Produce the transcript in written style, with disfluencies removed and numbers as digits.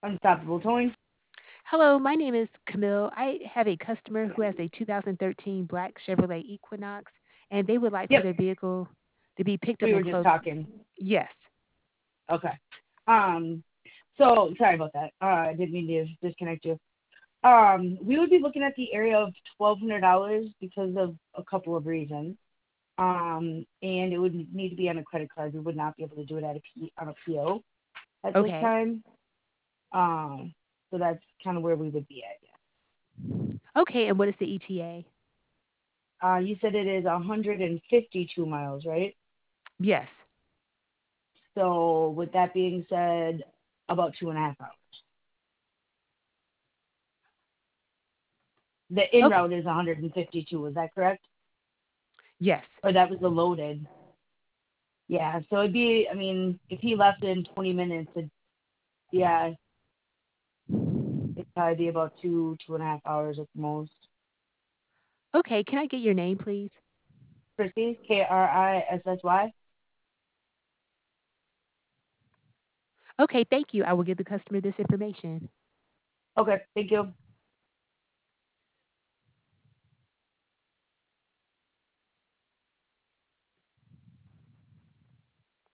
Unstoppable Towing. Hello, my name is Camille. I have a customer who has a 2013 black Chevrolet Equinox, and they would like for Yep, their vehicle to be picked up we were and just close. talking. Yes. Okay. Um, so sorry about that. I didn't mean to disconnect you. We would be looking at the area of $1,200 because of a couple of reasons. And it would need to be on a credit card. We would not be able to do it on a PO at this Okay. time. Um, so that's kind of where we would be at. Okay, and what is the ETA? You said it is 152 miles, right? Yes. So with that being said, about 2.5 hours. The in Okay. route is 152. Is that correct? Yes. Or that was the loaded? Yeah. So it'd be. I mean, if he left in 20 minutes, yeah, it'd probably be about 2.5 hours at the most. Okay, can I get your name, please? Chrissy, Krissy. Okay, thank you. I will give the customer this information. Okay. Thank you.